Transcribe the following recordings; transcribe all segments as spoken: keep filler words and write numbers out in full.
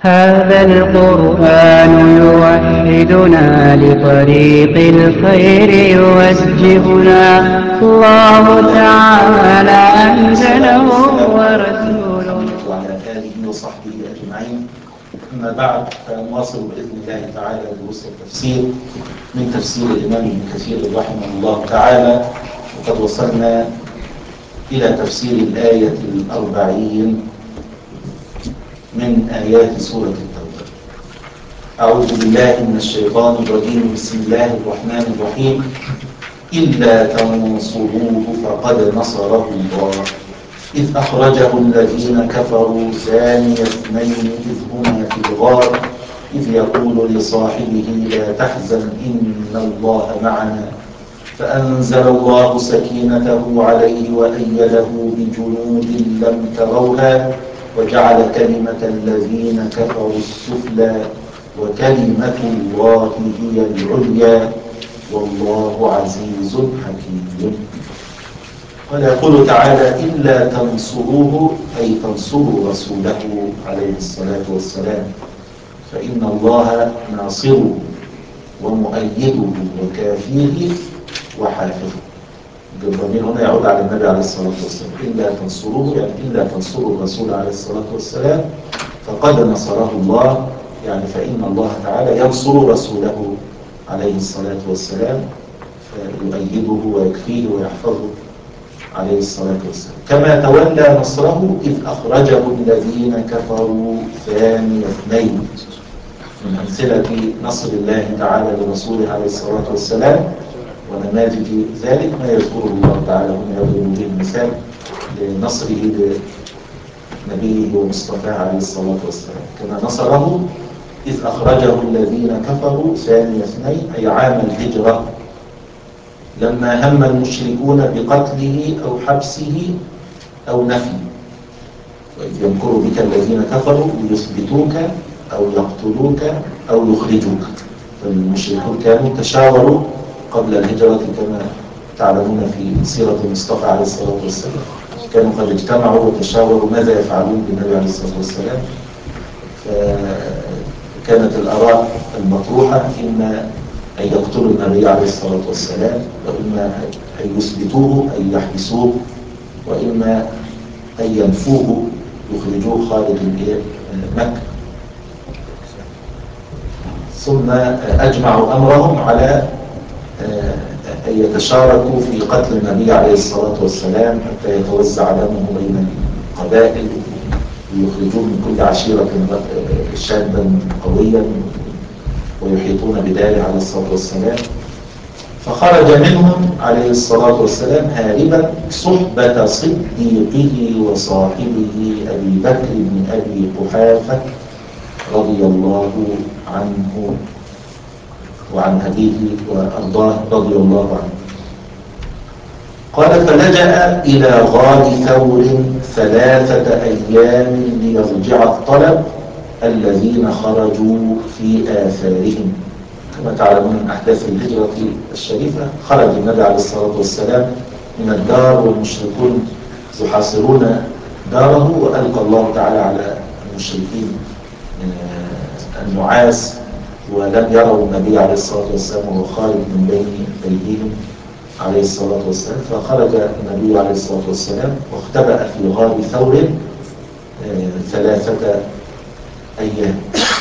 هذا القرآن يوحدنا لطريق الخير يوجهنا. الله تعالى أنزله ورسوله وعلى آله وصحبه أجمعين. أما بعد، فنواصل بإذن الله تعالى دروس التفسير من تفسير الإمام ابن كثير رحمه الله تعالى، وقد وصلنا إلى تفسير الآية الأربعين من آيات سورة التوبة. أعوذ بالله من الشيطان الرجيم. بسم الله الرحمن الرحيم. إلا تنصروه فقد نصره الله إذ أخرجه الذين كفروا ثاني اثنين إذ هما في الغار إذ يقول لصاحبه لا تحزن إن الله معنا فأنزل الله سكينته عليه وأيده بجنود لم تروها وجعل كلمة الذين كفروا السفلى وكلمة الله هي العليا والله عزيز حكيم. ويقول تعالى إلا تنصروه أي تنصروا رسوله عليه الصلاة والسلام فإن الله ناصره ومؤيده وكافيه وحافظه. الضمير هنا يعود على النبي عليه الصلاة والسلام. إلا تنصروه يعني إلا تنصروا الرسول عليه الصلاة والسلام فقد نصره الله، يعني فإن الله تعالى ينصر رسوله عليه الصلاة والسلام فيؤيده ويكفيه ويحفظه عليه الصلاة والسلام. كما تولى نصره إذ أخرجه الذين كفروا ثاني اثنين. من أمثلة نصر الله تعالى لرسوله عليه الصلاة والسلام ونماذج ذلك ما يذكره الله تعالى هنا يضرب به المثال لنصره لنبيه ومصطفاه عليه الصلاة والسلام. كما نصره إذ أخرجه الذين كفروا ثاني اثنين أي عام الهجرة لما هم المشركون بقتله أو حبسه أو نفيه. وإذ يمكر بك الذين كفروا ليثبتوك أو يقتلوك أو يخرجوك. فالمشركون كانوا تشاوروا قبل الهجرة كما تعلمون في سيرة المصطفى عليه الصلاة والسلام، كانوا قد اجتمعوا وتشاوروا ماذا يفعلون بالنبي عليه الصلاة والسلام. فكانت الآراء المطروحة إما أن يقتلوا النبي عليه الصلاة والسلام، وإما أن يثبتوه أن يحبسوه، وإما أن ينفوه يخرجوه خارج مكة. ثم أجمعوا أمرهم على أن يتشاركوا في قتل النبي عليه الصلاة والسلام حتى يتوزع دمه بين القبائل ويخرجوه من كل عشيرة شابا قويا ويحيطون بداره عليه الصلاة والسلام. فخرج منهم عليه الصلاة والسلام هاربا صحبة صديقه وصاحبه أبي بكر بن أبي قحافة رضي الله عنه وعن أبيه وأرضاه رضي الله عنه. قال فلجأ إلى غار ثور ثلاثة أيام ليرجع الطلب الذين خرجوا في آثارهم. كما تعلمون من أحداث الهجرة الشريفة خرج النبي عليه الصلاة والسلام من الدار والمشركون يحاصرون داره، وألقى الله تعالى على المشركين النعاس ولم يروا النبي عليه الصلاة والسلام وهو خارج من بين أيديهم عليه الصلاة والسلام. فخرج النبي عليه الصلاة والسلام واختبأ في غار ثور ثلاثة أيام.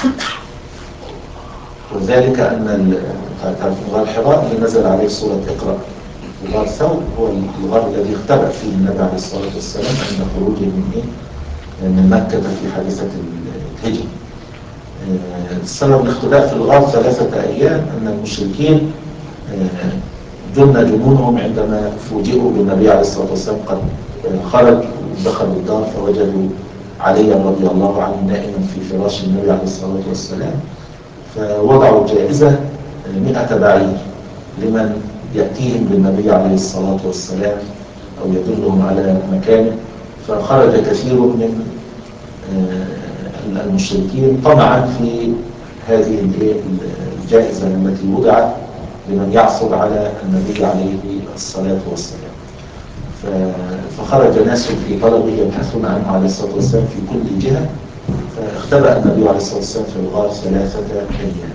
وذلك أن غار حراء اللي نزل عليه سورة اقرأ، وغار ثور هو الغار الذي اختبأ فيه النبي عليه الصلاة والسلام عند خروجه من من مكة في حادثة الهجرة. السبب الاختباء في الغار ثلاثة أيام أن المشركين جن جنونهم عندما فوجئوا بالنبي عليه الصلاة والسلام قد خرج ودخلوا الدار فوجدوا علي رضي الله عنه نائما في فراش النبي عليه الصلاة والسلام، فوضعوا جائزة مئة بعير لمن يأتيهم بالنبي عليه الصلاة والسلام أو يدلهم على مكانه. فخرج كثير من المشركين طمعا في هذه الجائزة التي وضعت لمن يعثر على النبي عليه الصلاة والسلام. فخرج ناس في طلبه يبحثون عنه عليه الصلاة والسلام في كل جهة فاختبأ النبي عليه الصلاة والسلام في الغار ثلاثة أيام.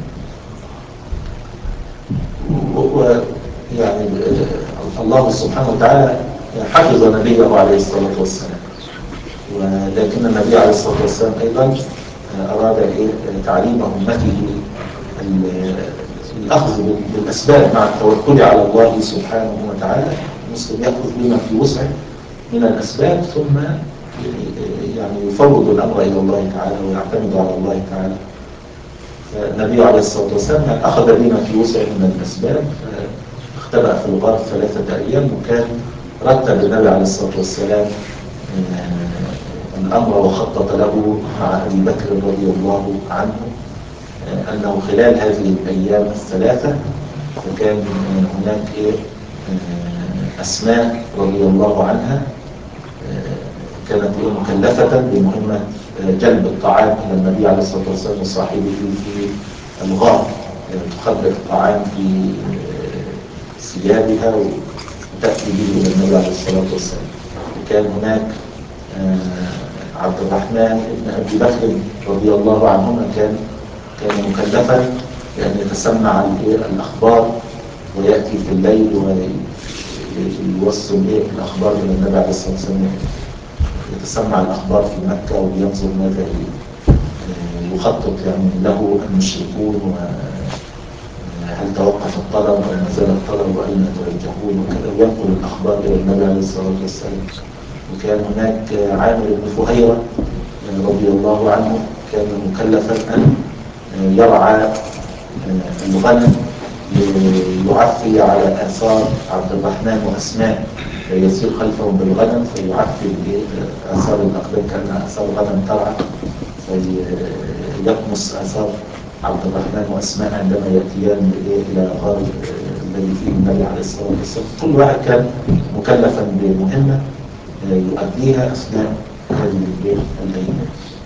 ويعني الله سبحانه وتعالى حفظ نبيه عليه الصلاة والسلام، ولكن النبي عليه الصلاة والسلام أيضا أراد إيه تعليم أمته الأخذ بالأسباب مع التوكل على الله سبحانه وتعالى. المسلم يأخذ بما في وسعه من الأسباب، ثم يعني يفوض الأمر إلى الله تعالى ويعتمد على الله تعالى. فالنبي عليه الصلاة والسلام يعني أخذ بما في وسعه من الأسباب، فاختبأ في الغار ثلاثة أيام. وكان رتب النبي عليه الصلاة والسلام الأمر وخطط له مع أبي بكر رضي الله عنه أنه خلال هذه الأيام الثلاثة فكان هناك أسماء رضي الله عنها كانت مكلفة بمهمة جلب الطعام إلى النبي عليه الصلاة والسلام وصاحبه في الغار، تخبئ الطعام في ثيابها وتأتي به إلى النبي عليه الصلاة والسلام. وكان هناك عبد الرحمن بن أبي بكر رضي الله عنهما كان كان مكلفا بأن يتسمع الأخبار ويأتي في الليل ويوصل الأخبار إلى النبي عليه الصلاة والسلام، يتسمع الأخبار في مكة وينظر ماذا يخطط يعني له المشركون، وهل توقف الطلب وما زال الطلب وأين يتوجهون وكذا، وينقل الأخبار إلى النبي عليه الصلاة والسلام. وكان هناك عامر بن فهيرة رضي الله عنه كان مكلفا أن يرعى الغنم ليعفي على آثار عبد الرحمن وأسماء، فيسير خلفهم بالغنم فيعفي آثار الأقدام كأنها آثار غنم ترعى، فيطمس آثار عبد الرحمن وأسماء عندما يأتيان إلى غار الذي فيه النبي عليه الصلاة والسلام. كل واحد كان مكلفا بمهمة يؤديها أثناء هذه الأيام.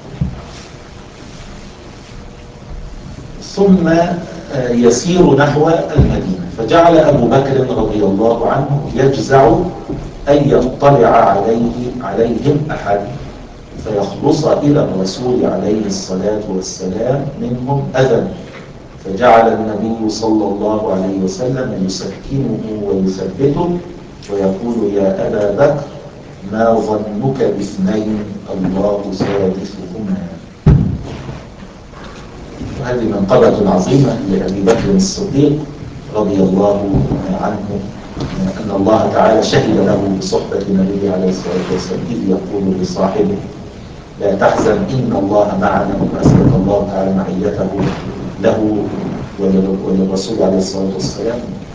ثم يسير نحو المدينة، فجعل أبو بكر رضي الله عنه يجزع أن يطلع عليه عليهم أحد فيخلص إلى الرسول عليه الصلاة والسلام منهم أذى، فجعل النبي صلى الله عليه وسلم يسكنه ويثبته ويقول: يا أبا بكر ما ظنك باثنين الله ثالثهما. وهذه منقبة عظيمة لأبي بكر الصديق رضي الله عنه، أن الله تعالى شهد له بصحبة النبي عليه الصلاة والسلام إذ يقول لصاحبه: لا تحزن إن الله معنا، وأثبت الله تعالى معيته له وللرسول عليه الصلاة والسلام.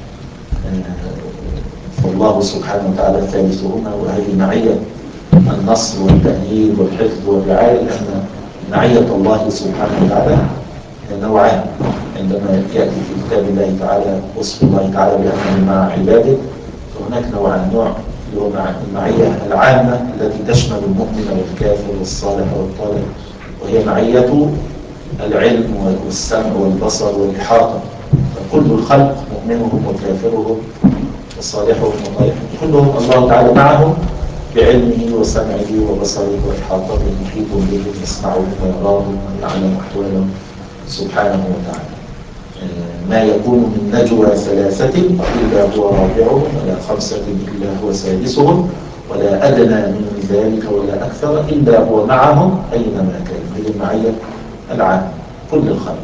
فالله سبحانه وتعالى ثالثهما، وهذه معية النصر والتأييد والحفظ والرعاية، لأن معية الله سبحانه وتعالى نوعان. عندما يأتي في كتاب الله تعالى وصف الله تعالى بأنه مع عباده، فهناك نوعان: نوع اللي هو المعية العامة التي تشمل المؤمن والكافر والصالح والطالب، وهي معية العلم والسمع والبصر والإحاطة، فكل الخلق مؤمنهم وكافرهم وصالحهم وطالحهم كلهم الله تعالى معهم بعلمه وسمعه وبصره وإحاطته، محيط بهم يسمعهم ويراهم ويعلم أحوالهم سبحانه وتعالى. ما يكون من نجوى ثلاثة إلا هو رابعهم، ولا خمسة إلا هو سادسهم، ولا أدنى من ذلك ولا أكثر إلا هو معهم أينما كانوا. هذه المعية العامة كل الخلق.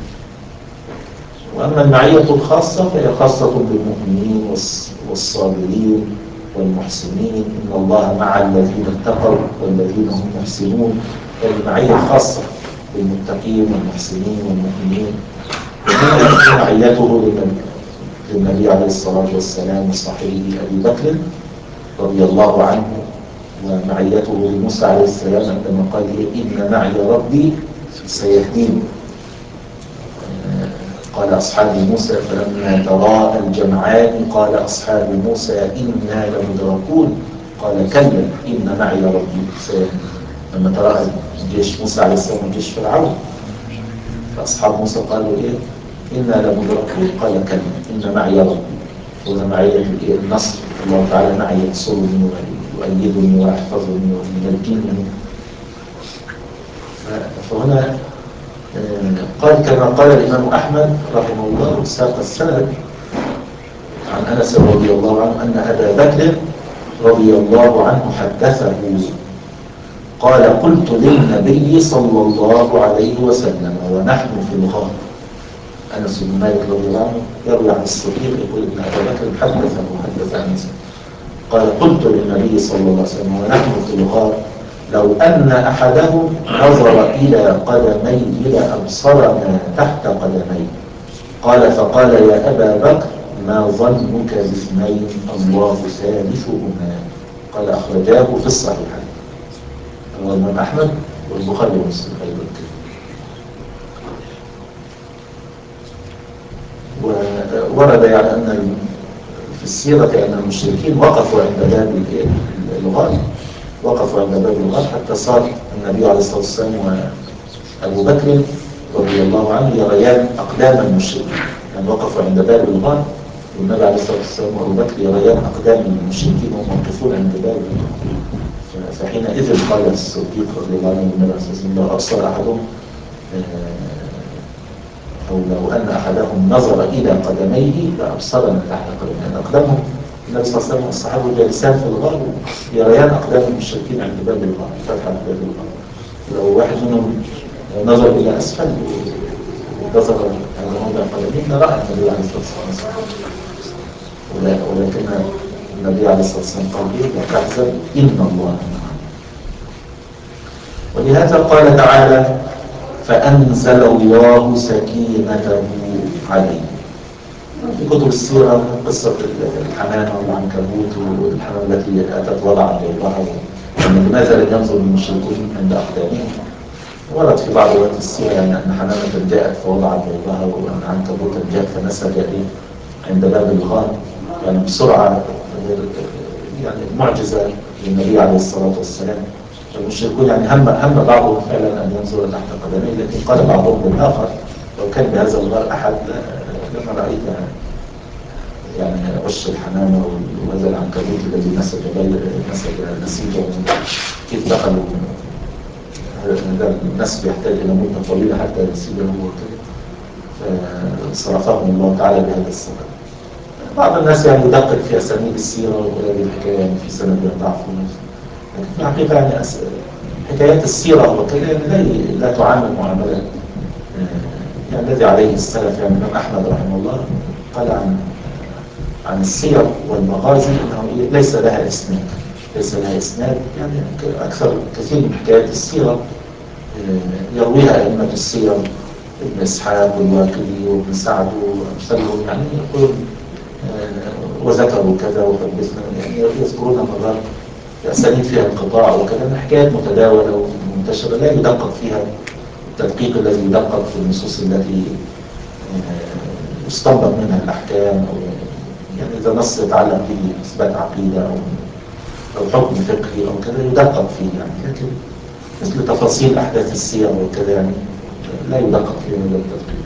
وأما المعية الخاصة فهي خاصة بالمؤمنين والصابرين والمحسنين، إن الله مع الذين اتقوا والذين هم محسنون. هذه المعية الخاصة بالمتقين والمحسنين والمؤمنين. ومنها معيته للنبي عليه الصلاة والسلام وصاحبه أبي بكر رضي الله عنه، ومعيته لموسى عليه السلام عندما قال: إن معي ربي سيهدين. قال أصحاب موسى فلما تراءى الجمعان قال أصحاب موسى إنا لمدركون، قال كلا إن معي ربي سيهدين. لما تراءى جيش موسى عليه السلام وجيش فرعون، فأصحاب موسى قالوا إيه؟ إنا لمدركون، قال كلا إن معي ربي. وإذا معي النصر، الله تعالى معي ينصرني ويؤيدني ويحفظني وينجيني. فهنا قال كما قال الإمام أحمد رحمه الله ساق السند عن أنس رضي الله عنه أن أبا بكر رضي الله عنه حدثه قال قلت للنبي صلى الله عليه وسلم ونحن في الغار. أنس بن مالك رضي الله عنه يروي عن الصديق يقول إن أبا بكر حدثه وحدث أنس قال قلت للنبي صلى الله عليه وسلم ونحن في الغار لو أن أحدهم نظر إلى قدميه لأبصرنا تحت قدميه. قال فقال يا أبا بكر ما ظنك باثنين الله ثالثهما. قال أخرجاه في الصحيحين رواه الإمام أحمد والبخاري ومسلم أيضا. وورد يعني أن في السيرة أن المشركين وقفوا عند باب الغار وقفوا عند باب الغار حتى صار النبي عليه الصلاة والسلام وأبو بكر رضي الله عنه يريان أقدام المشركين. يعني وقفوا عند باب الغار والنبي عليه الصلاة والسلام وأبو بكر يريان أقدام المشركين وهم موقفون عند باب الغار. فحينئذ قال الصديق رضي الله عنه النبي عليه الصلاة والسلام لو أبصر أحدهم أو لو أن أحدهم نظر إلى قدميه لأبصرنا تحت قدميه. أقدامهم النبي صلى الله عليه وسلم والصحابة جالسان في الغار يريان أقدام المشركين عند باب الغار فتحة باب الغار. لو واحد منهم نظر إلى أسفل ونظر على موضع قدميه لرأى النبي عليه الصلاة والسلام. ولكن النبي عليه الصلاة والسلام قال إيه لا تحزن إن الله معنا. ولهذا قال تعالى فأنزل الله سكينته عليه. في كتب السيرة قصة الحمامة والعنكبوت والحمامة التي أتت وضعت بيضها لماذا لم ينظر المشركون عند أقدامهم. ورد في بعض روايات السيرة يعني أن حمامة جاءت فوضعت بيضها وأن عنكبوتا جاء فنسج عند باب الغار يعني بسرعة يعني معجزة للنبي عليه الصلاة والسلام. المشركون يعني هم هم بعضهم فعلا ان ينظر تحت قدميه لكن قال بعضهم للاخر لو كان بهذا الغار احد لما رايت يعني عش الحمامه وهذا العنكبوت الذي نسج نسج نسيجه كيف دخلوا هذا النسج يحتاج الى مده طويله حتى ينسجه هو فصرفهم الله تعالى بهذا السبب. بعض الناس يعني يدقق في اسانيد السيره ويقول هذه الحكايه يعني في سند ضعف لكن في الحقيقة يعني أس... حكايات السيرة وكذا لا لا تعامل معاملة يعني الذي عليه السلف يعني الإمام أحمد رحمه الله قال عن عن السير والمغازي أنه ليس لها إسناد ليس لها إسناد يعني أكثر كثير من حكايات السيرة يرويها أئمة السير ابن إسحاق والواقدي وابن سعد وأمثالهم يعني يقول وذكروا كذا وحدثنا يعني يذكرون مرات أسانيد فيها انقطاع وكذا حكايات متداولة ومنتشرة لا يدقق فيها التدقيق الذي يدقق في النصوص التي يستنبط منها الأحكام أو يعني إذا نص يتعلق به إثبات عقيدة أو أو حكم فقهي أو كذا يدقق فيه يعني لكن مثل تفاصيل أحداث السير وكذا يعني لا يدقق فيه هذا التدقيق.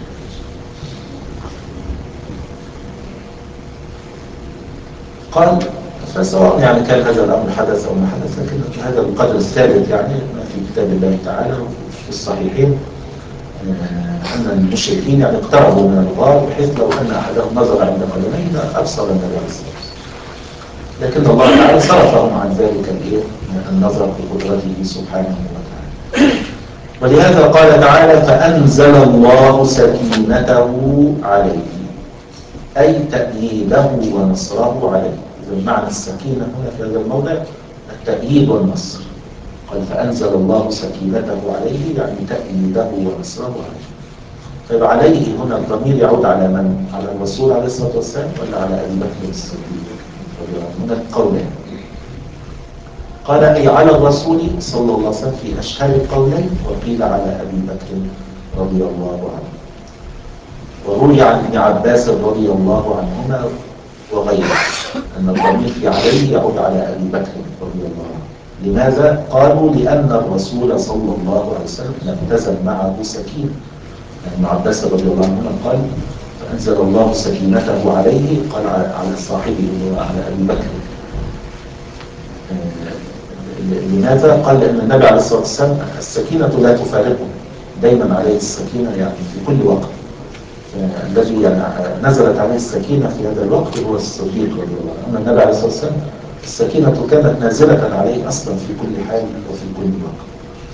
قال فسواء يعني كان هذا الأمر حدث أو ما حدث لكن هذا القدر الثابت يعني ما في كتاب الله تعالى وفي الصحيحين أن المشركين يعني اقتربوا من الغار بحيث لو أن أحدهم نظر عند قدميه لأبصر النبي عليه الصلاة والسلام. لكن الله تعالى صرفهم عن ذلك النظر بقدرته سبحانه وتعالى. ولهذا قال تعالى فأنزل الله سكينته عليه أي تأييده ونصره عليه. معنى السكينة هنا في هذا الموضع التأييد والنصر. قال فأنزل الله سكينته عليه يعني تأييده ونصره عليه. طيب عليه هنا الضمير يعود على من؟ على الرسول عليه الصلاة والسلام ولا على أبي بكر الصديق؟ هنا القولين. قال أي على الرسول صلى الله عليه وسلم في أشهر القولين وقيل على أبي بكر رضي الله عنه. وروي عن ابن عباس رضي الله عنهما وغيره أن الضمير في عليه يعود على أبي بكر رضي الله عنه. لماذا؟ قالوا لأن الرسول صلى الله عليه وسلم لم تزل معه سكينة. يعني ابن عباس رضي الله عنهما قال فأنزل الله سكينته عليه قال على صاحبه وعلى أبي بكر لماذا؟ قال لأن النبي عليه الصلاة والسلام السكينة لا تفارقه، دايما عليه السكينة يعني في كل وقت. الذي يعني نزلت عليه السكينة في هذا الوقت هو الصديق رضي الله عنه. أما النبي عليه الصلاة والسلام السكينة كانت نازلة عليه أصلا في كل حال وفي كل وقت.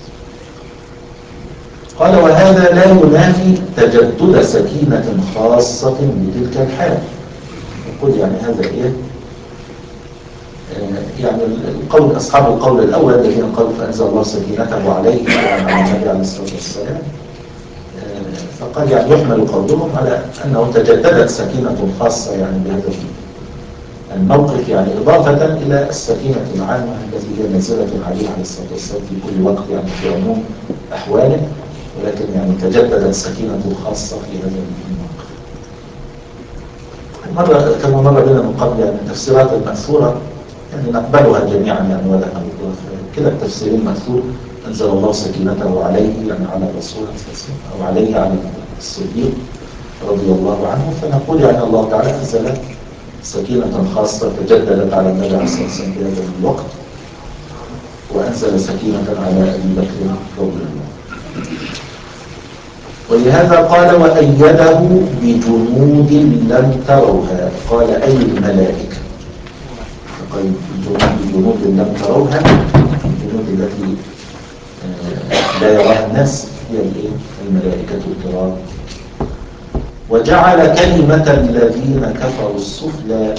قال وهذا لا ينافي تجدد سكينة خاصة بتلك الحال. يقول يعني هذا إيه؟ يعني القول أصحاب القول الأول الذين قالوا فأنزل الله سكينته عليه وعلى النبي عليه الصلاة والسلام، فقال يعني يحمل قولهم على أنه تجددت سكينة خاصة يعني بهذا الموقف، يعني إضافة إلى السكينة العامة التي هي نازلة عليه عليه الصلاة والسلام في كل وقت يعني في عموم أحواله، ولكن يعني تجددت سكينة خاصة في هذا الموقف. مرة كما مر بنا من قبل يعني التفسيرات المأثورة يعني نقبلها جميعا يعني ولا نقبلها. كلا التفسيرين مأثور، أنزل الله سكينته عليه يعني على الرسول أو عليه على الصديق رضي الله عنه، فنقول يعني الله تعالى أنزل سكينة خاصة تجددت على النبي عليه الصلاة والسلام في هذا الوقت، وأنزل سكينة على أبي بكر رضي الله. ولهذا قال وأيده بجنود لم تروها، قال أي الملائكة، قال بجنود لم تروها، الجنود التي لا يراها الناس هي الملائكة الكرام. وجعل كلمة الذين كفروا السفلى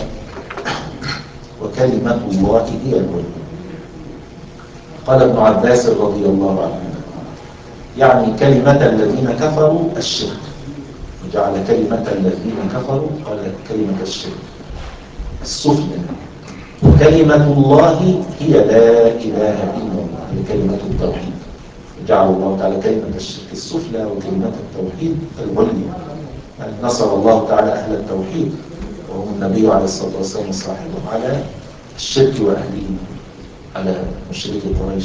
وكلمة الله هي العليا. قال ابن عباس رضي الله عنه يعني كلمة الذين كفروا الشرك، وجعل كلمة الذين كفروا قال كلمة الشرك السفلى، وكلمة الله هي لا إله إلا الله، هي كلمة التوحيد. جعل الله تعالى كلمة الشرك السفلى وكلمة التوحيد العليا. يعني نصر الله تعالى أهل التوحيد وهم النبي عليه الصلاة والسلام وصاحبه على الشرك وأهله على مشرك قريش.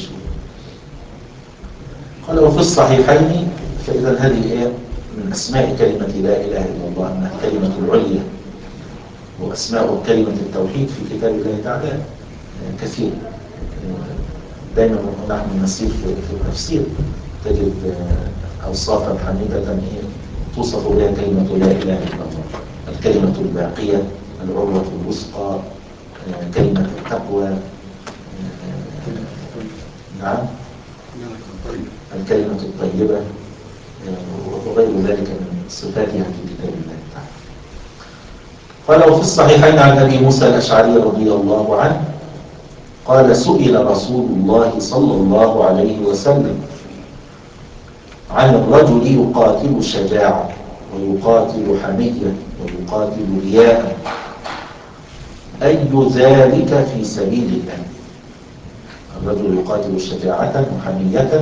قال وفي الصحيحين، فإذا هذه هي من أسماء كلمة لا إله إلا الله أنها كلمة العليا، وأسماء كلمة التوحيد في كتاب الله تعالى كثير. دائما نحن نسير في التفسير تجد أوصافا حميدة توصف بها كلمة لا إله إلا الله: الكلمة الباقية، العروة الوثقى، كلمة التقوى، نعم الكلمة الطيبة، وغير ذلك من صفاتها في كتاب الله تعالى. قال وفي الصحيحين عن أبي موسى الأشعري رضي الله عنه قال سئل رسول الله صلى الله عليه وسلم عن الرجل يقاتل شجاعة ويقاتل حمية ويقاتل رياء أي ذلك في سبيل الله. الرجل يقاتل شجاعة وحمية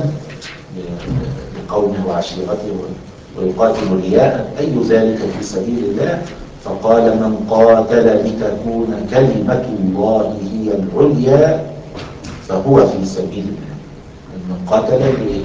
لقومه وعشيرته ويقاتل رياء أي ذلك في سبيل الله. فقال من قاتل لتكون كلمة الله هي العليا فهو في سبيل الله. من قاتل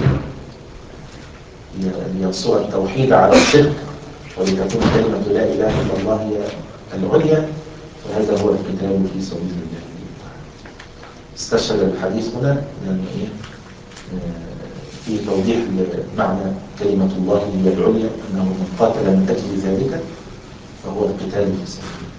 لينصر التوحيد على الشرك ولتكون كلمة لا إله إلا الله هي العليا فهذا هو القتال في سبيل الله. استشهد الحديث هنا لأن إيه في توضيح معنى كلمة الله هي العليا، أنه من قاتل من أجل ذلك فهو القتال في سبيل الله.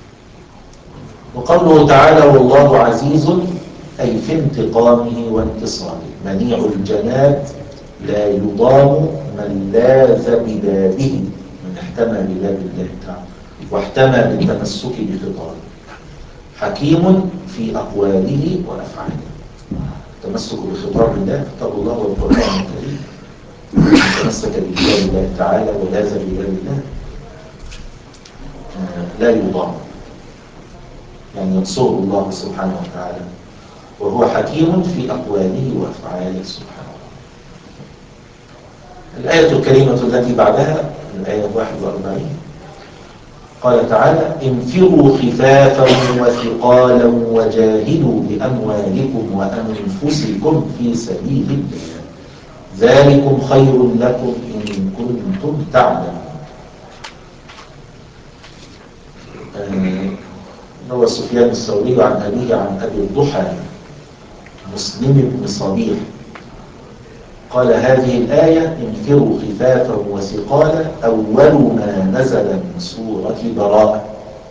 وقوله تعالى والله عزيز أي في انتقامه وانتصاره، منيع الجنات لا يضام من لاذ ببابه، من احتمى بباب الله تعالى واحتمى بالتمسك بخطابه، حكيم في أقواله وأفعاله. التمسك بخطاب الله، خطاب الله والقرآن الكريم، تمسك بكتاب الله تعالى ولاذ بباب الله لا يضام، يعني ينصره الله سبحانه وتعالى، وهو حكيم في أقواله وأفعاله سبحانه. الآية الكريمة التي بعدها الآية واحد وأربعين قال تعالى انفروا خفافا وثقالا وجاهدوا بأموالكم وأنفسكم في سبيل الله ذلكم خير لكم إن كنتم تعلمون. هو سفيان الثوري عن أبيه عن أبي الضحى مسلم بن صبيح قال هذه الآية انفروا خفافا وثقالا أول ما نزل من سورة براءة.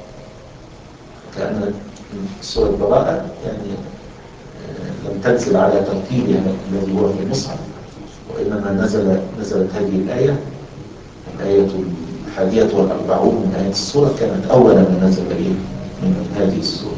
كأن سورة براءة يعني لم تنزل على ترتيبها الذي هو في المصحف، وإنما نزل نزلت هذه الآية الآية الحادية والأربعون من آية السورة، كانت أول ما نزل إيه من هذه السورة.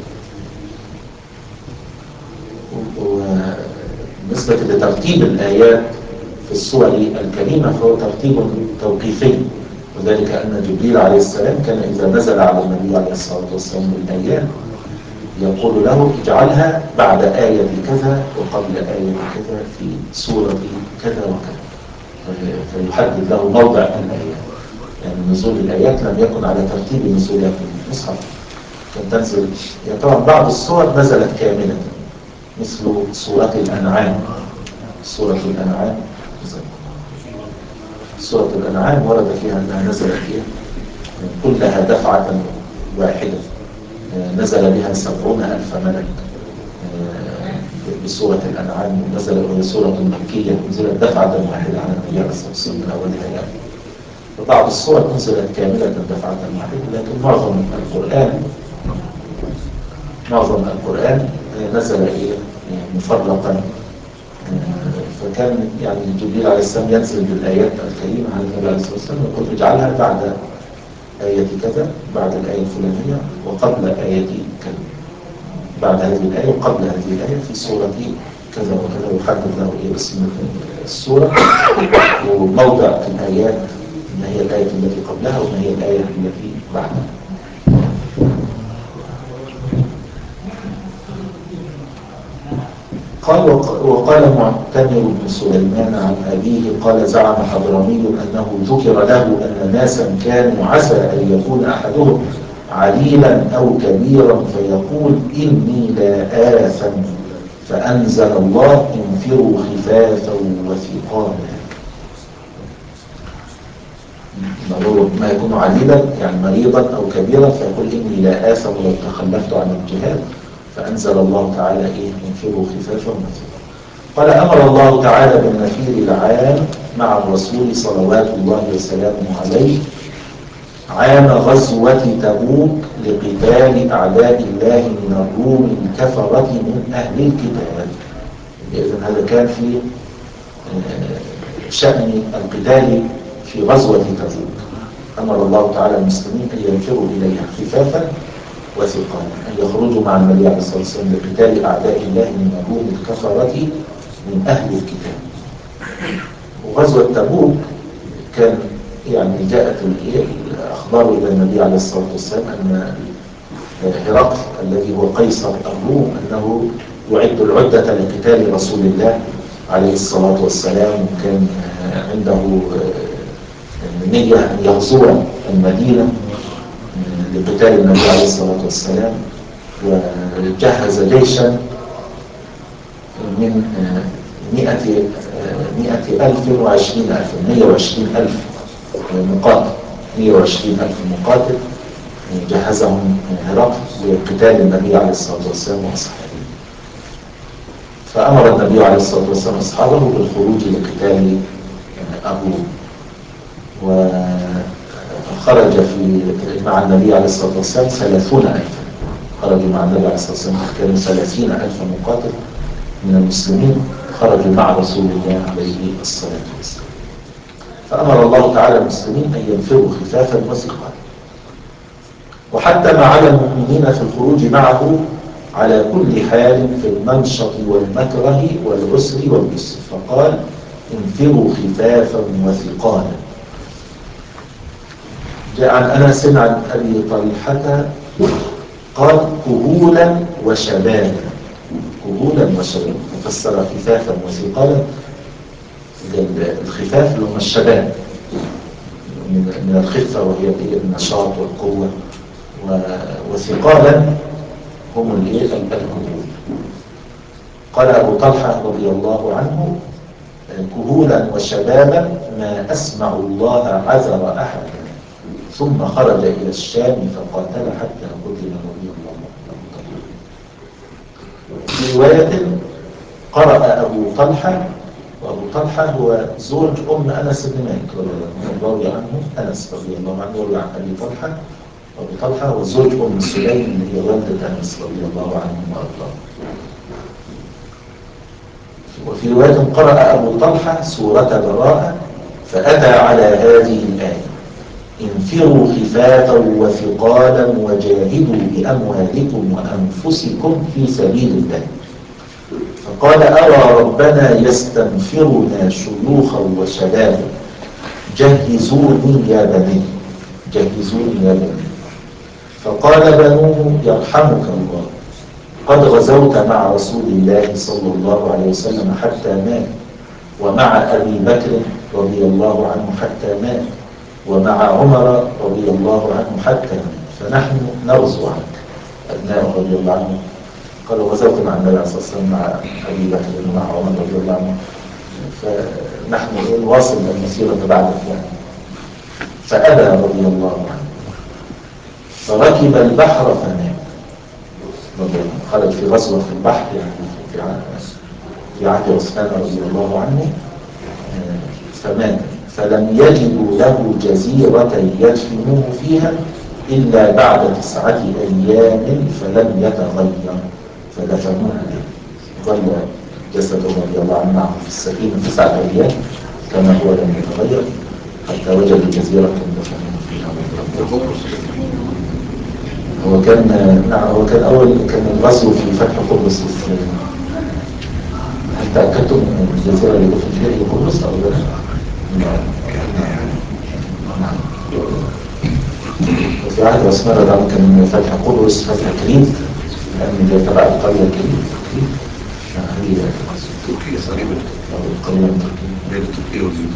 وبالنسبة لترتيب الآيات في السور الكريمة فهو ترتيب توقيفي، وذلك أن جبريل عليه السلام كان إذا نزل على النبي عليه الصلاة والسلام الآيات يقول له اجعلها بعد آية كذا وقبل آية كذا في سورة كذا وكذا، فيحدد له موضع الآيات. يعني نزول الآيات لم يكن على ترتيب نزولها في المصحف، كانت تنزل يعني طبعا بعض السور نزلت كاملة مثل سورة الأنعام. سورة الأنعام سورة الأنعام ورد فيها أنها نزلت فيها كلها دفعة واحدة، نزل بها سبعون ألف ملك بسورة الأنعام، نزل بها سورة مكية نزلت دفعة واحدة على النبي عليه الصلاة والسلام من أولها إلى آخرها. وبعض السور نزلت كاملة دفعة واحدة، لكن معظم القرآن معظم القرآن نزل إيه مفرقا. فكان يعني جبريل عليه السلام ينزل بالآيات الكريمة على النبي عليه الصلاة والسلام ويقول اجعلها بعد آية كذا، بعد الآية الفلانية وقبل آية كذا، بعد هذه الآية وقبل هذه الآية في سورة كذا وكذا، ويحدد له إيه اسم السورة وموضع الآيات، ما هي الآية التي قبلها وما هي الآية التي بعدها. قال وقال معتمر بن سليمان عن أبيه قال زعم حضرمي أنه ذكر له أن ناسا كانوا عسى أن يكون أحدهم عليلا أو كبيرا فيقول إني لا آثم، فأنزل الله انفروا خفافا وثقالا. ما يكون عليلا يعني مريضا أو كبيرا فيقول إني لا آثم لو تخلفت عن الجهاد، فأنزل الله تعالى إيه انفروا خفافا وثقالا. قال أمر الله تعالى بالنفير العام مع الرسول صلوات الله وسلامه عليه عام غزوة تبوك لقتال أعداء الله من الروم الكفرة من أهل الكتاب. إذن هذا كان في شأن القتال في غزوة تبوك. أمر الله تعالى المسلمين أن ينفروا إليها خفافا وثقالا، أن يخرجوا مع النبي عليه الصلاة والسلام لقتال أعداء الله من الروم الكفرة من أهل الكتاب. وغزوة تبوك كان يعني جاءت الأخبار إلى النبي عليه الصلاة والسلام أن هرقل الذي هو قيصر الروم أنه يعد العدة لقتال رسول الله عليه الصلاة والسلام، وكان عنده نية أن يغزو المدينة لقتال النبي عليه الصلاة والسلام، وجهز جيشا من مئة مئة ألف وعشرين ألف مئة وعشرين ألف مقاتل مئة وعشرين ألف مقاتل جهزهم هرقل لقتال النبي عليه الصلاة والسلام وأصحابه. فأمر النبي عليه الصلاة والسلام أصحابه بالخروج لقتال الروم، وخرج في مع النبي عليه الصلاة والسلام ثلاثون ألفا. خرجوا مع النبي عليه الصلاة والسلام كانوا ثلاثين ألف مقاتل من المسلمين خرجوا مع رسول الله عليه الصلاة والسلام. فأمر الله تعالى المسلمين أن ينفروا خفافا وثقالا، وحتم على المؤمنين في الخروج معه على كل حال في المنشط والمكره والعسر واليسر، فقال انفروا خفافا وثقالا. جاء عن أنس عن أبي طلحة قال كهولا وشبابا. كهولا وشبابا ففسر خفافا وثقالا. الخفاف اللي هم الشباب من الخفة وهي النشاط والقوة، وثقالا هم الكهول. قال أبو طلحة رضي الله عنه كهولا وشبابا ما أسمع الله عذر أحدا، ثم خرج إلى الشام فقاتل حتى قتل رضي الله عنه. في رواية قرأ أبو طلحة، وأبو طلحة هو زوج أم أنس بن مالك رضي الله عنه. أنس رضي الله عنه يروي عن أبي طلحة، وأبو طلحة هو زوج أم سليم اللي هي والدة أنس رضي الله عنه وأرضاه. وفي رواية قرأ أبو طلحة سورة براءة فأتى على هذه الآية: انفروا خفافا وثقالا وجاهدوا بأموالكم وأنفسكم في سبيل الله. فقال: أرى ربنا يستنفرنا شيوخا وشبابا، جهزوني يا بني، جهزوني يا بني. فقال بنوه: يرحمك الله، قد غزوت مع رسول الله صلى الله عليه وسلم حتى مات، ومع أبي بكر رضي الله عنه حتى مات، ومع عمر رضي الله عنه حتى مات، فنحن نرجو عنك. أبناء رضي الله عنه قال: غزوت مع النبي عليه الصلاة والسلام مع أبي بكر ومع عمر رضي الله عنه، فنحن نواصل المسيرة بعدك يعني. فأبى رضي الله عنه، فركب البحر فنام. خرج في غزوة في البحر يعني في عهد في عهد عثمان رضي الله عنه، فمات، فلم يجدوا له جزيرة يدفنوه فيها إلا بعد تسعة أيام فلم يتغير، فدفنوه به. ظل جسده رضي الله عنه معه في السفينة تسعة أيام كما هو لم يتغير، حتى وجدوا جزيرة دفنوه فيها. هو كان نعم هو كان أول كان الغزو في فتح قبرص. هل تأكدتم من الجزيرة اللي دفن فيها هي قبرص أو لا؟ نعم. نعم. وفي عهد عثمان رضي الله عنه كان فتح قبرص فتح كريت، لأن دي تبع القرية كريت. هي تركيا تقريبا، القرية التركية بين تركيا واليونان.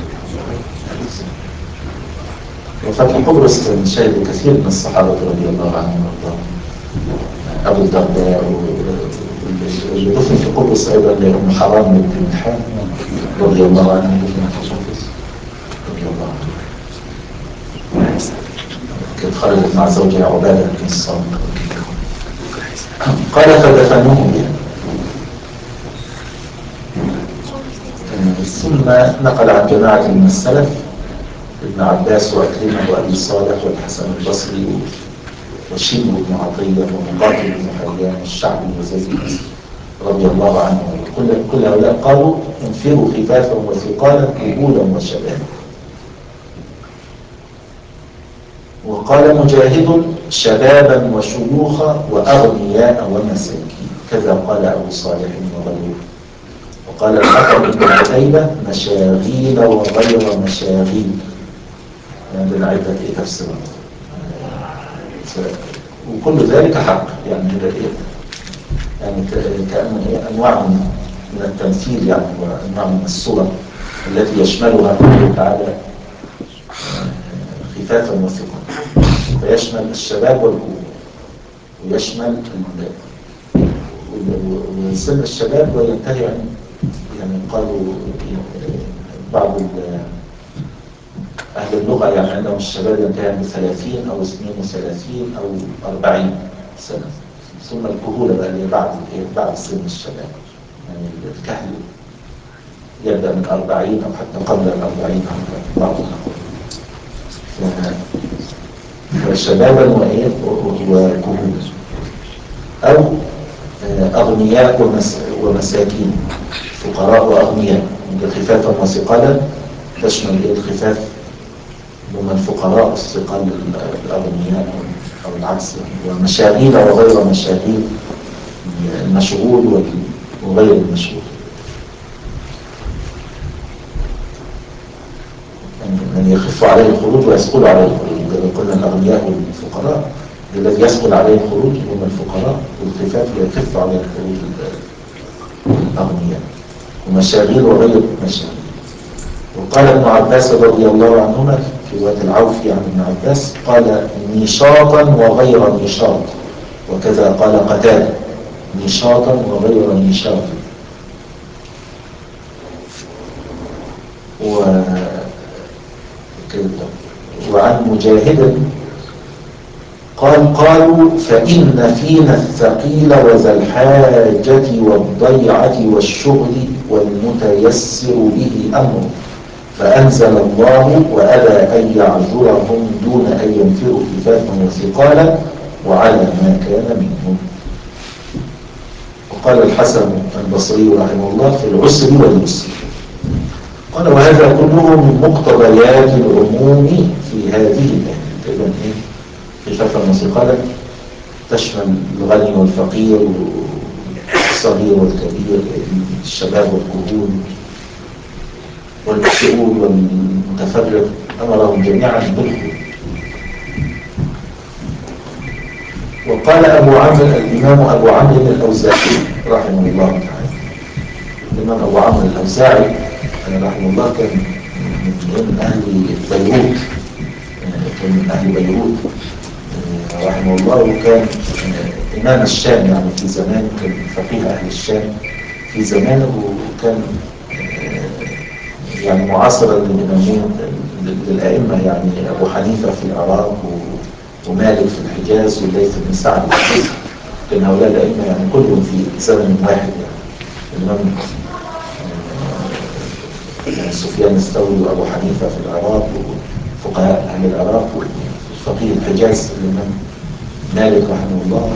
وفتح قبرص كان شاهد كثير من الصحابة رضي الله عنهم وارضاهم. أبو الدرداء واللي دفن في قبرص أيضا لأم حرام بن ملحان رضي الله عنه دفن في قبرص رضي الله عنه. كانت خرجت مع زوجها عبادة بن الصامت. قال: فدفنوه بها. ثم نقل عن جماعة من السلف ابن عباس وعكرمة وأبي صالح والحسن البصري وشيب بن عطية ومقاتل بن حيان والشعبي وزيد رضي الله عنهم. كل كل هؤلاء قالوا: انفروا خفافا وثقالا قبولا وشبابا. وقال مجاهد: شبابا وشيوخا وأغنياء ومساكين، كذا قال أبو صالح وغيره. وقال الحكم بن عتيبة: مشاغيل وغير مشاغيل. عندنا عدة إيه تفسيرات، وكل ذلك حق يعني هذا إيه يعني كأنه إيه أنواع من التمثيل يعني، وأنواع من الصور التي يشملها الله تعالى خفافا وثقلا، فيشمل الشباب والكبار، ويشمل وسن الشباب وينتهي عن يعني قالوا بعض أهل اللغة يعني عندهم الشباب ينتهي عند ثلاثين أو اثنين وثلاثين أو أربعين سنة، ثم الكهولة بقى اللي بعد بعد سن الشباب، يعني الكهل يبدأ من أربعين أو حتى قبل الأربعين بعض الأقوال. فشبابا وإيه وكهولة، أو أغنياء ومساكين، فقراء وأغنياء. خفافا وثقالا تشمل الخفاف هم الفقراء، الثقال الأغنياء أو العكس، ومشاغيل وغير مشاغيل، المشغول وغير المشغول. من يخف عليه الخروج ويثقل عليه الخروج، إذا قلنا الأغنياء والفقراء الذي يثقل عليه الخروج هم الفقراء، والخفاف يخف عليه الخروج الأغنياء، ومشاغيل وغير مشاغيل. وقال ابن عباس رضي الله عنهما في رواية العوفي عن ابن عباس قال: نشاطا وغير نشاط، وكذا قال قتادة: نشاطا وغير نشاط. و... وعن مجاهد قال قالوا فإن فينا الثقيل وذا الحاجة والضيعة والشغل والمتيسر به أمره، فأنزل الله وأبى أن يعذرهم دون أن ينفروا كفافا وثقالا وعلى ما كان منهم. وقال الحسن البصري رحمه الله في العسر واليسر. قال وهذا كله من مقتضيات العموم في هذه الآية. إذن إيه؟ كفافا وثقالا تشمل الغني والفقير والصغير والكبير، الشباب والكهول والمسؤول والمتفرغ، أمرهم جميعا بالخير. وقال أبو عمرو الإمام أبو عمرو الأوزاعي رحمه الله تعالى، الإمام أبو عمرو الأوزاعي رحمه الله كان من أهل بيروت، كان من أهل بيروت رحمه الله، وكان إمام الشام يعني في زمانه، كان فقيه أهل الشام في زمانه، وكان يعني معاصرا للإمامين للأئمة، يعني أبو حنيفة في العراق ومالك في الحجاز والليث بن سعد في مصر. كان هؤلاء الأئمة يعني كلهم في زمن واحد، يعني الإمام يعني سفيان الثوري وأبو حنيفة في العراق وفقهاء أهل العراق، وفقيه الحجاز الإمام مالك رحمه الله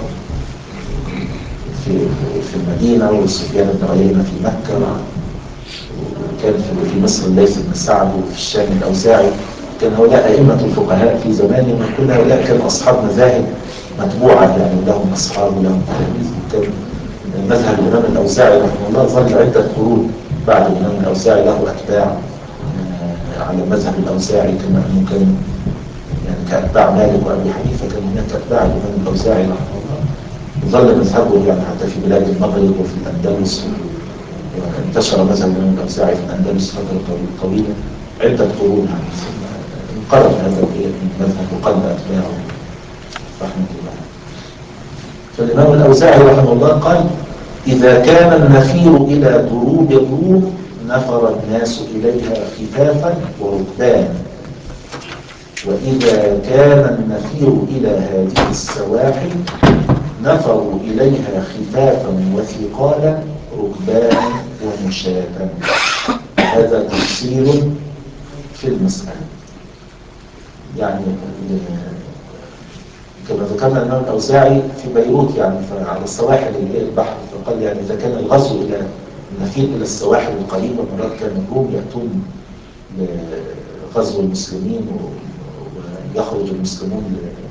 في في المدينة، وسفيان بن عيينة في مكة، وكان في مصر الليث بن سعد، وفي الشام الأوزاعي. كان هؤلاء أئمة الفقهاء في زمانهم، وكل هؤلاء كانوا أصحاب مذاهب متبوعة، يعني لهم أصحاب ولهم تلاميذ. وكان مذهب الإمام الأوزاعي رحمه الله ظل عدة قرون بعد الإمام الأوزاعي له أتباع على مذهب الأوزاعي، كما أنه كان يعني كأتباع مالك وأبي حنيفة كان هناك أتباع الإمام الأوزاعي رحمه الله، وظل مذهبه يعني حتى في بلاد المغرب وفي الأندلس، انتشر مذهب الإمام الأوزاعي في الأندلس فترة طويلة عدة قرون، يعني انقرض هذا المذهب وقل أتباعه رحمه الله. فالإمام الأوزاعي رحمه الله قال إذا كان النفير إلى دروب الروم نفر الناس إليها خفافا وركبانا، وإذا كان النفير إلى هذه السواحل نفروا إليها خفافا وثقالا ركبانا ومشاة. هذا تفصيل في المسألة. يعني كما ذكرنا الإمام الأوزاعي في بيروت، يعني على السواحل البحر، فقال يعني إذا كان الغزو إلى النفير إلى السواحل القريبة، مرات كان الروم يأتون لغزو المسلمين ويخرج المسلمون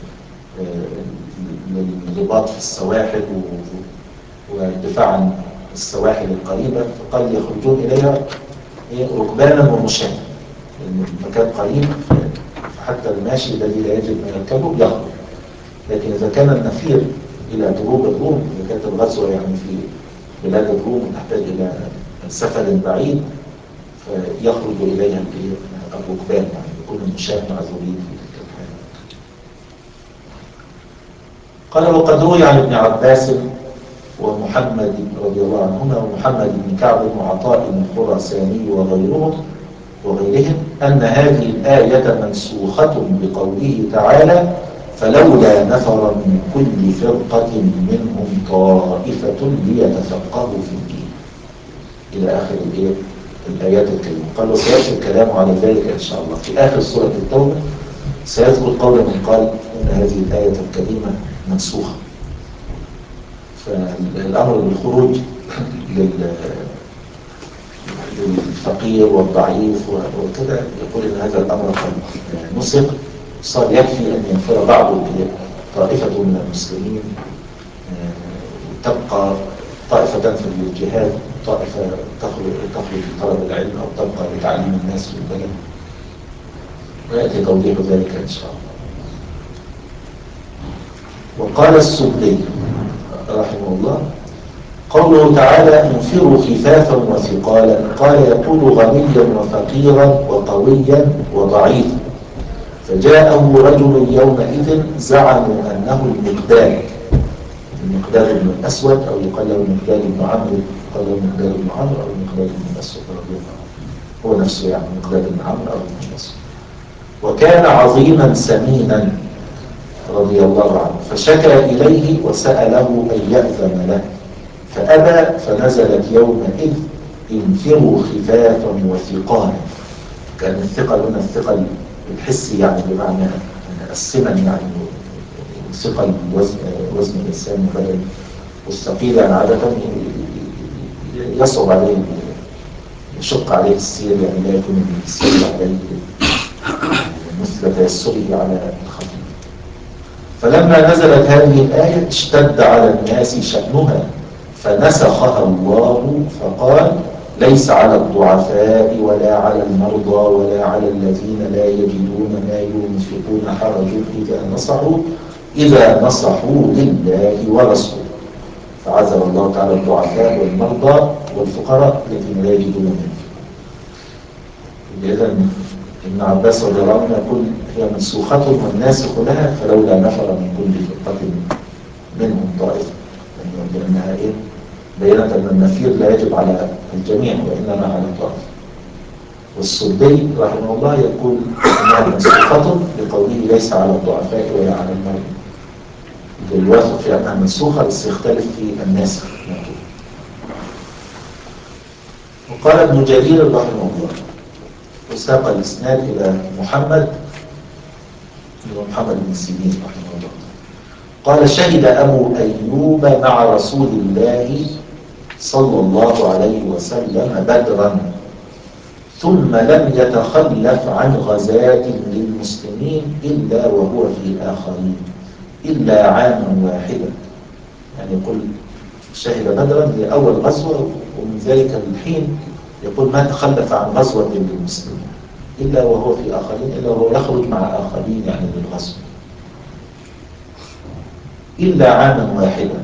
للرباط في السواحل والدفاع عن السواحل القريبة، فقال يخرجون إليها ركبانا ومشاة، لأن المكان قريب فحتى الماشي الذي لا يجد ما يركبه يخرج. لكن إذا كان النفير إلى دروب الروم، إذا كانت الغزوة يعني في بلاد الروم تحتاج إلى سفر بعيد، فيخرج إليها الركبان، يعني يكون المشاة معذورين في تلك الحالة. قال وقد روي عن ابن عباس ومحمد رضي الله عنهما ومحمد بن كعب وعطاء الخراساني وغيرهم وغيرهم أن هذه الآية منسوخة بقوله تعالى فلولا نفر من كل فرقة منهم طائفة ليتفقهوا في الدين إلى آخر الآيات الكريمة. قال وسيأتي الكلام على ذلك إن شاء الله في آخر سورة التوبة، سيذكر قول من قال إن هذه الآية الكريمة منسوخة. فالأمر بالخروج للفقير والضعيف وكذا يقول إن هذا الأمر قد نسخ، صار يكفي أن ينفر بعض طائفة من المسلمين، تبقى طائفة في الجهاد، طائفة تخرج في طلب العلم أو تبقى لتعليم الناس في البلد، ويأتي توضيح ذلك إن شاء الله. وقال السدي رحمه الله قوله تعالى انفروا خفافا وثقالا، قال يقول غنيا وفقيرا وقويا وضعيفا، فجاءه رجل يومئذ زعموا أنه المقداد المقداد بن الأسود، أو يقال له المقداد بن عمرو، يقال له المقداد بن عمرو أو المقداد بن الأسود رضي الله عنه، هو نفسه يعني المقداد بن عمرو أو بن الأسود. وكان عظيما سمينا، رضي الله عنه، فشكى إليه وسأله أن يأذن له فأبى، فنزلت يومئذ انفروا خفافا وثقالا. كان الثقل هنا الثقل الحسي يعني بمعنى السمن، يعني ثقل وزن وزن الإنسان وبدن، والثقيل يعني عادة يصعب عليه، يشق عليه السير، يعني لا يكون السير عليه مثل تيسره على الخفيف. فلما نزلت هذه الآية اشتد على الناس شأنها فنسخها الله فقال ليس على الضعفاء ولا على المرضى ولا على الذين لا يجدون ما ينفقون حرج إذا نصحوا إذا نصحوا لله ورسوله. فعزل الله تعالى الضعفاء والمرضى والفقراء الذين لا يجدون ما ينفقون. إذا ابن عباس رضي الله عنه يقول هي منسوخة والناسخ لها فلولا نفر من كل فرقة منهم طائفة، لأنها إيه؟ بينت أن النفير لا يجب على الجميع وإنما على طائفة. والسدي رحمه الله يقول إنها منسوخة لقوله ليس على الضعفاء ولا على المرضى، الواثق في أنها منسوخة بس يختلف في الناسخ. وقال ابن جرير رحمه الله وساق الإسناد إلى محمد بن محمد بن سيرين رحمه الله قال شهد أبو أيوب مع رسول الله صلى الله عليه وسلم بدرا ثم لم يتخلف عن غزاة للمسلمين إلا وهو في آخرين إلا عاما واحدا. يعني يقول شهد بدرا لأول غزوة، ومن ذلك الحين يقول ما تخلف عن غزوة للمسلمين إلا وهو في آخرين، إلا وهو يخرج مع آخرين يعني للغزو، إلا عاما واحدا.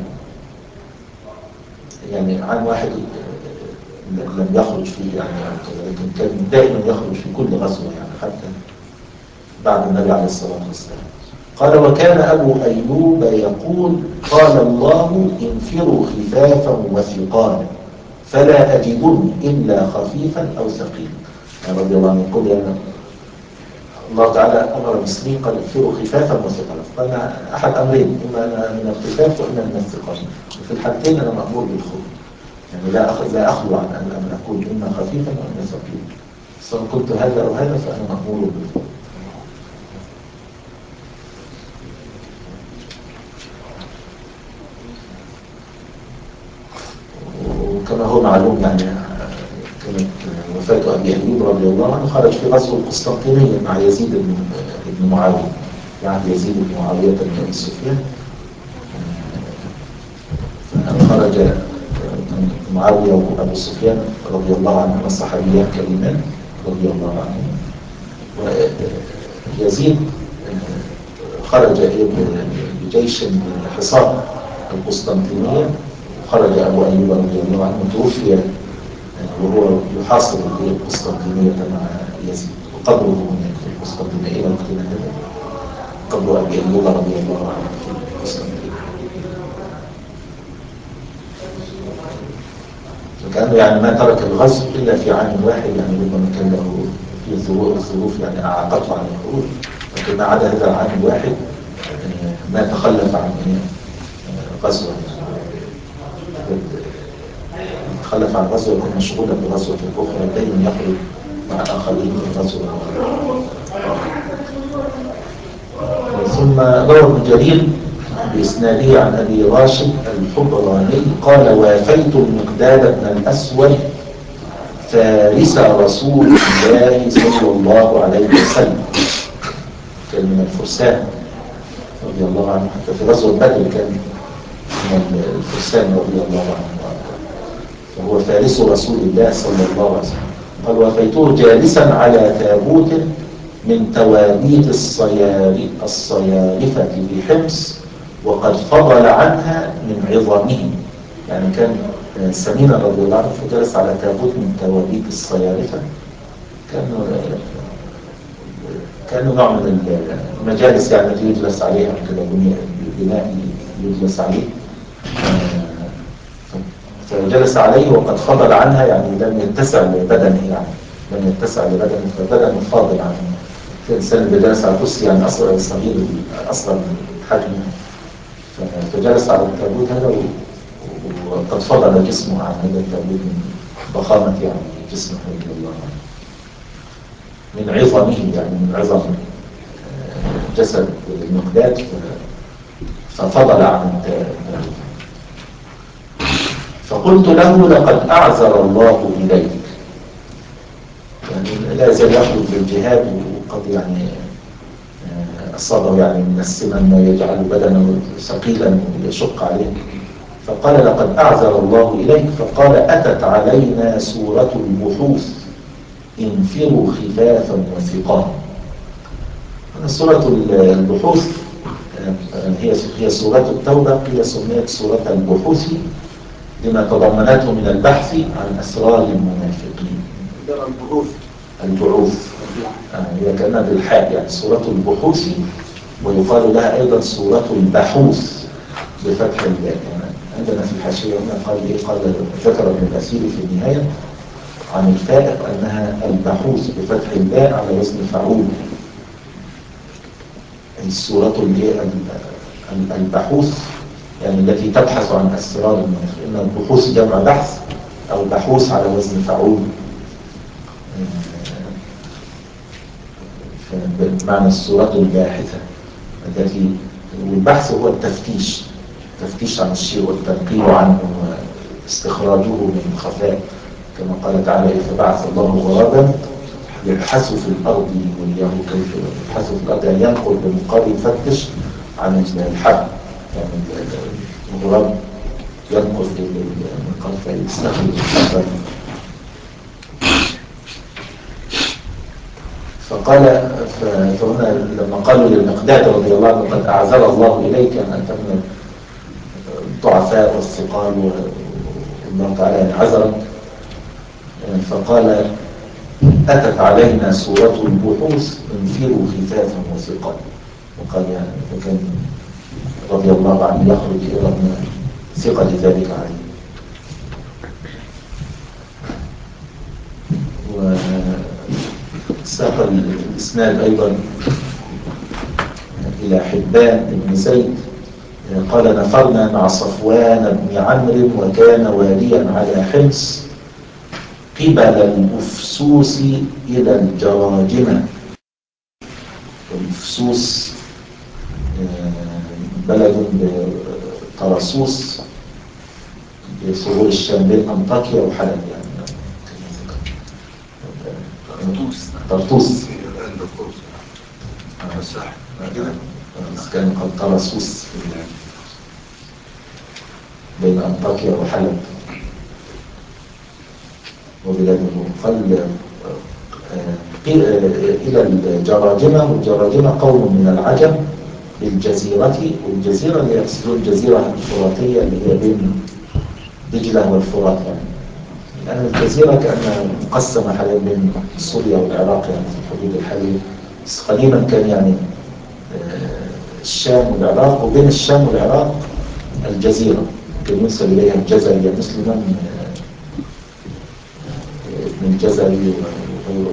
يعني عام واحد لم يخرج فيه يعني، لكن كان دائما يخرج في كل غزوة يعني حتى بعد النبي عليه الصلاة والسلام. قال وكان أبو أيوب يقول قال الله انفروا خفافا وثقالا فلا أجدن إلا خفيفا أو ثقيلا. يعني رضي الله عنه يقول يعني الله تعالى أمر المسلمين قال انفروا خفافا وثقالا، قال أحد أمرين، إما من الخفاف وإما من الثقال، وفي الحالتين أنا مأمور بالخروج، يعني لا أخ... لا أخلو عن أن أكون إما خفيفا وإما ثقيلا، سواء كنت هذا أو هذا فأنا مأمور بالخروج. وكما هو معلوم يعني كانت وفاة أبي أيوب رضي الله عنه خرج في غزوة القسطنطينية مع يزيد بن معاوية، يعني يزيد بن معاوية بن أبي سفيان، فخرج معاوية وأبو سفيان رضي الله عنهما صحابيان كريمان رضي الله عنهما. ويزيد خرج بجيش حصار القسطنطينية، خرج أبو أيوب رضي الله عنه توفي وهو يحاصر القسطنطينية مع يزيد، وقبره هناك في القسطنطينية إلى وقتنا هذا، قبر أبي أيوب رضي الله عنه في القسطنطينية. فكأنه يعني ما ترك الغزو إلا في عام واحد، يعني ربما كان له في الظروف الظروف يعني أعاقته عن الخروج، لكن ما عدا هذا العام الواحد ما تخلف عن غزوة، تخلف عن غزوة وكان مشغولا بغزوة أخرى، دائما يخرج مع آخرين في غزوة. ثم روى ابن جرير بإسناده عن أبي راشد الحضراني قال وافيت المقداد بن الأسود فارس رسول الله صلى الله عليه وسلم، كان من الفرسان رضي الله عنه، حتى في غزوة بدر كان من الفرسان رضي الله عنه، فهو فارس رسول الله صلى الله عليه وسلم. قال وافيته جالسا على تابوت من توابيت الصيارفة بحمص وقد فضل عنها من عظامه، يعني كان سمينا رضي الله عنه فجلس على تابوت من توابيت الصيارفة، كانه كانه نوع من المجالس يعني التي يجلس عليها كده، بناء يجلس عليه، فجلس عليه وقد فضل عنها، يعني لم يتسع لبدنه، يعني لم يتسع لبدنه فبدنه فاضل عنه. في إنسان اللي جلس على كرسي يعني أصغر الصغير أصغر حجمه. فجلس على التابوت هذا وقد فضل جسمه عن هذا التابوت من ضخامة يعني جسمه رضي الله عنه، من عظمه يعني من عظم جسد المقداد، ففضل عن التابوت. فقلت له لقد أعذر الله إليك، يعني لا يزال يخرج بالجهاد وقد يعني أصابه يعني من السمن ما يجعل بدنه ثقيلا ويشق عليه. فقال لقد أعذر الله إليك. فقال أتت علينا سورة البحوث انفروا خفافا وثقالا. سورة البحوث هي هي سورة التوبة، هي سميت سورة البحوث لما تضمنته من البحث عن أسرار المنافقين. البحوث البعوث هي كانها بالحاء، يعني سورة البحوث، ويقال لها أيضا سورة البحوث بفتح الباء. يعني عندنا في الحاشية هنا قال إيه، قال ذكر ابن الأثير في النهاية عن الفائق أنها البحوث بفتح الباء على وزن فعول. السورة البحوث يعني التي تبحث عن أسرار المنافقين، إن البحوث جمع بحث أو بحوث على وزن فعول، بمعنى السورة الباحثة التي، والبحث هو التفتيش، التفتيش عن الشيء والتنقيب عنه واستخراجه من خفاء، كما قال تعالى فبعث الله غرابا يبحث في الأرض ليريه كيف يبحث في الأرض، يعني ينقل بمقابل يفتش عن الحب، يعني الغراب ينقل بالمقابل فيستخرج الحب. فقال فهنا لما قالوا للمقداد رضي الله عنه قد أعذر الله إليك أن أنت من الضعفاء والثقال والله تعالى يعني عذرك، فقال أتت علينا سورة البحوث انفروا خفافا وثقالا. وقال يعني فكان رضي الله عنه يخرج رغم ثقل ذلك عليه. وساق الإسناد أيضا إلى حبان بن زيد قال نفرنا مع صفوان بن عمرو وكان واليا على حمص قبل الأفسوس إلى الجراجمة. الأفسوس بلد بطرسوس بصغور الشام بين أنطاكيا وحلب، يعني طرطوس طرطوس الآن طرطوس على الساحل كان قد طرسوس بين أنطاكيا وحلب وبلاد الروم. قال إلى الجراجمة، والجراجمة قوم من العجم بالجزيرة، والجزيرة اللي يقصدون الجزيرة الفراتية اللي هي بين دجلة والفرات، يعني لأن الجزيرة كأنها مقسمة حاليا بين سوريا والعراق يعني في الحدود الحالية، بس قديما كان يعني الشام والعراق، وبين الشام والعراق الجزيرة كان ينسب إليها الجزرية مثل من ابن الجزري وغيره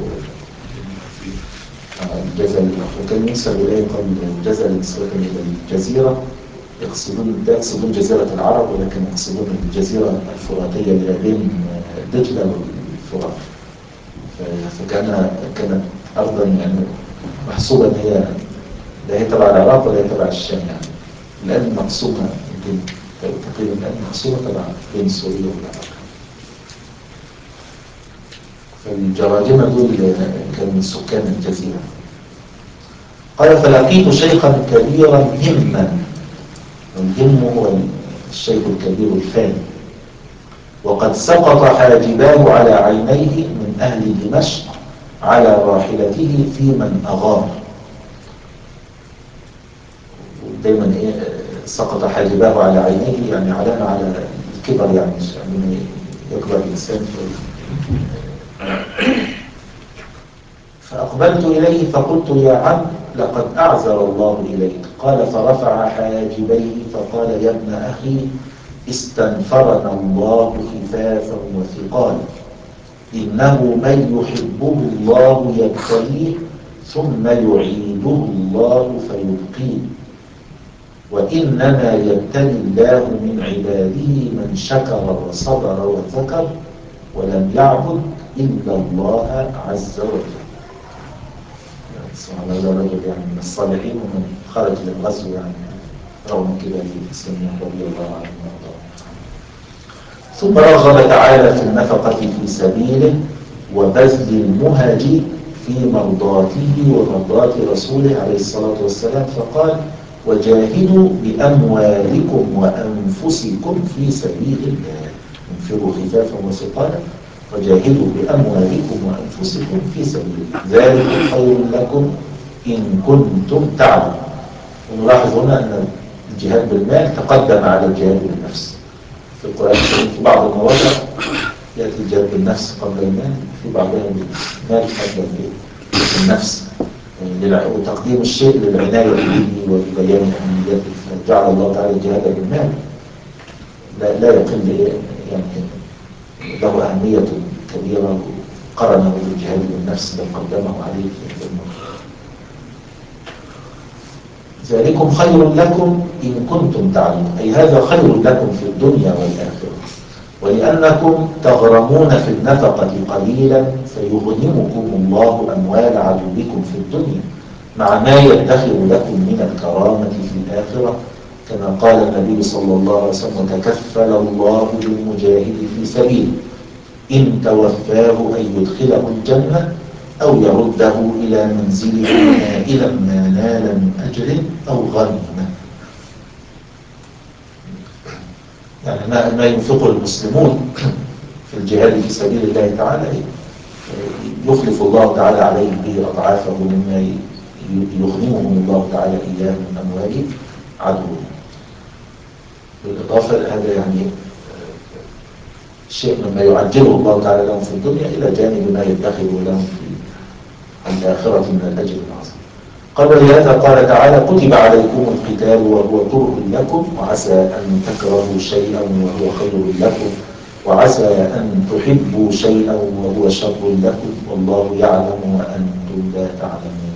الجزري، وكان ينسب إليه قال الجزري نسبة إلى الجزيرة، يقصدون يقصدون جزيرة العرب، ولكن يقصدون الجزيرة الفراتية اللي بين دجلة والفرات. فكان كانت أرضا يعني محسوبة إن هي لا هي تبع العراق ولا هي تبع الشام، يعني الآن مقسومة يمكن تقريبا الآن مقسومة تبع بين سوريا والعراق. فالجراجمة دول كانوا من سكان الجزيرة. قال فلقيت شيخا كبيرا همما، والهم هو الشيخ الكبير الفاني، وقد سقط حاجباه على عينيه من أهل دمشق على راحلته في من أغار. دايما إيه سقط حاجباه على عينيه، يعني علامة على الكبر، يعني عندما يكبر الإنسان. فأقبلت إليه فقلت يا عم لقد أعذر الله إليك. قال فرفع حاجبيه فقال يا ابن أخي استنفرنا الله خفافا وثقالا، إنه من يحبه الله يبتليه ثم يعيده الله فيبقيه. وإنما يبتلي الله من عباده من شكر وصبر وذكر ولم يعبد إلا الله عز وجل. سبحان الله، رجل يعني من الصالحين ومن خرج للغزو يعني رغم كبار سنه رضي الله عنه وارضاه. ثم رغب تعالى في النفقة في سبيله وبذل المهج في مرضاته ومرضاة رسوله عليه الصلاة والسلام، فقال: وجاهدوا بأموالكم وأنفسكم في سبيل الله، انفروا خفافا وثقالا وجاهدوا بأموالكم وأنفسكم في سبيل الله ذلك خير لكم إن كنتم تعلمون. ونلاحظ هنا أن الجهاد بالمال تقدم على الجهاد بالنفس في القرآن الكريم. في بعض المواضع يأتي الجهاد بالنفس قبل المال، في بعضها المال قبل النفس، وتقديم الشيء للعناية به وبيان أهميته. فجعل الله تعالى الجهاد بالمال لا, لا يقل يعني له أهمية كبيرة، قرنه بالجهاد بالنفس بل قدمه عليه في الموت. ذلكم خير لكم إن كنتم تعلمون، أي هذا خير لكم في الدنيا والآخرة، ولأنكم تغرمون في النفقة قليلا فيغنمكم الله أموال عدوكم في الدنيا مع ما يدخر لكم من الكرامة في الآخرة، كما قال النبي صلى الله عليه وسلم: تكفل الله للمجاهد في سبيله إن توفاه أن يدخله الجنة أو يرده إلى منزله نائلا ما نال من أجر أو غنيمة. يعني ما, ما ينفقه المسلمون في الجهاد في سبيل الله تعالى يخلف الله تعالى عليه به أضعافه مما يغنمهم الله تعالى إياه من أموال عدوه. بالإضافة هذا يعني شيء مما يعجله الله تعالى لهم في الدنيا إلى جانب ما يدخر لهم في الآخرة من الأجر العظيم. قال: ولهذا قال تعالى: كتب عليكم القتال وهو كره لكم وعسى أن تكرهوا شيئا وهو خير لكم وعسى أن تحبوا شيئا وهو شر لكم والله يعلم وأنتم لا تعلمون.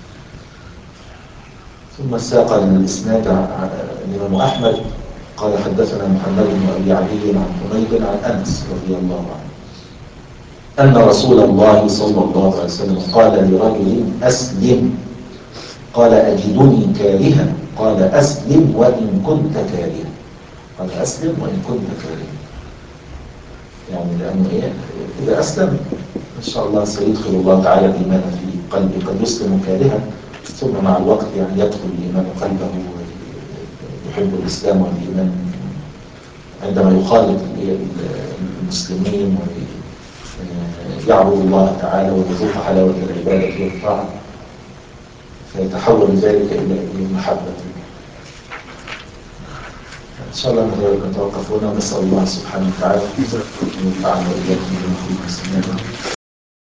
ثم ساق الإسناد الإمام أحمد قال: حدثنا محمد بن أبي علي عن حميد عن أنس رضي الله عنه أن رسول الله صلى الله عليه وسلم قال لرجل: أسلم. قال: أجدني كارها. قال: أسلم وإن كنت كارها. قال: أسلم وإن كنت كارها. يعني لأنه إيه؟ إذا أسلم إن شاء الله سيدخل الله تعالى الإيمان في قلبه. قد يسلم كارها ثم مع الوقت يعني يدخل الإيمان قلبه ويحب الإسلام والإيمان عندما يخالط المسلمين ويعبد الله تعالى ويذوق حلاوة العبادة والطاعة، فيتحول ذلك إلى محبة. إن شاء الله نتوقف هنا ونسأل الله سبحانه وتعالى أن ينفعنا وإياكم بما فيه المسلمين.